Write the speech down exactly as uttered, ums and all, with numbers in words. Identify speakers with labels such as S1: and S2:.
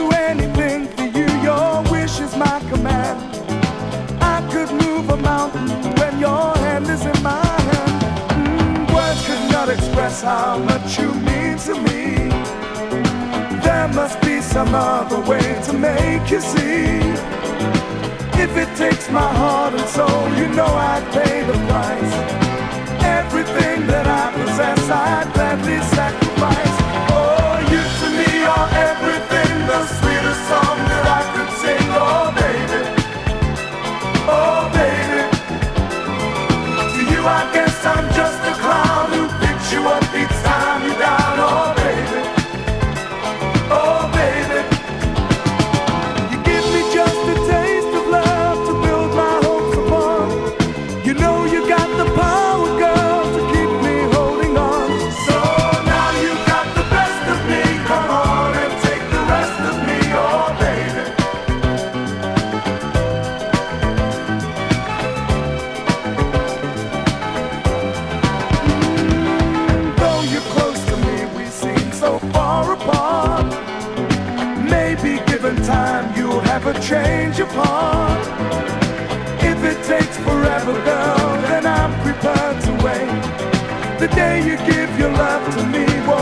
S1: do anything for you, your wish is my command. I could move a mountain when your hand is in my hand. Mm, words could not express how much you mean to me. There must be some other way to make you see. If it takes my heart and soul, you know I'd pay the price. Everything that I possess, I'd gladly sacrifice. Oh, you to me are everything, the sweetest song that I could sing. Oh, baby, oh, baby. To you I guess I'm just a clown who picks you up each time you're down. Oh, baby, oh, baby. You give me just a taste of love to build my hopes upon. You know you got the power, girl, to keep me holding on. So now you got the best of me. Come on and take the rest of me, oh, baby. Mm, though you're close to me, we seem so far apart. Maybe given time, you'll have a change of heart. If it takes forever, girl, then I'm prepared to wait. The day you give your love to me,